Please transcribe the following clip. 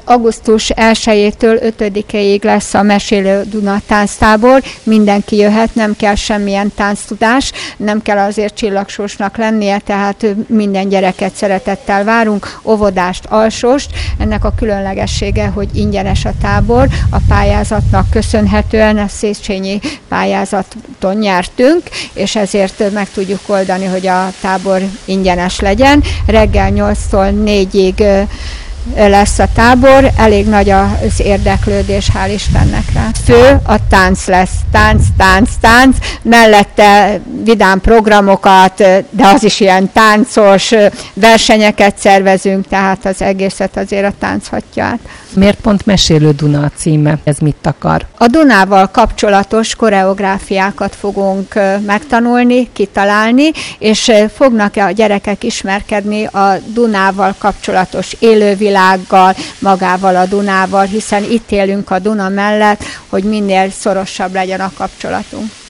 Augusztus 1-től 5-ig lesz a Mesélő Duna tánctábor, mindenki jöhet, nem kell semmilyen tánctudás, nem kell azért csillagsósnak lennie, tehát minden gyereket szeretettel várunk, óvodást, alsóst. Ennek a különlegessége, hogy ingyenes a tábor, a pályázatnak köszönhetően a Széchenyi pályázaton nyertünk, és ezért meg tudjuk oldani, hogy a tábor ingyenes legyen. Reggel 8-tól 4-ig lesz a tábor, elég nagy az érdeklődés, hál' Istennek rá. Fő a tánc lesz, tánc, mellette vidám programokat, de az is ilyen táncos versenyeket szervezünk, tehát az egészet azért a tánc hatja át. Miért pont Mesélő Duna a címe? Ez mit akar? A Dunával kapcsolatos koreográfiákat fogunk megtanulni, kitalálni, és fognak a gyerekek ismerkedni a Dunával kapcsolatos élővilággal, magával a Dunával, hiszen itt élünk a Duna mellett, hogy minél szorosabb legyen a kapcsolatunk.